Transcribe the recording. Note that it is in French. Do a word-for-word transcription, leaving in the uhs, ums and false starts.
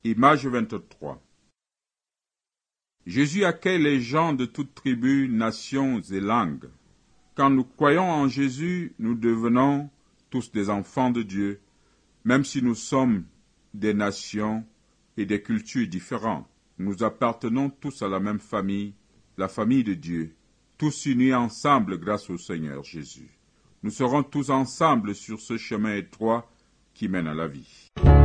Image vingt-trois. Jésus accueille les gens de toutes tribus, nations et langues. Quand nous croyons en Jésus, nous devenons tous des enfants de Dieu, même si nous sommes des nations et des cultures différentes. Nous appartenons tous à la même famille, la famille de Dieu, tous unis ensemble grâce au Seigneur Jésus. Nous serons tous ensemble sur ce chemin étroit qui mène à la vie.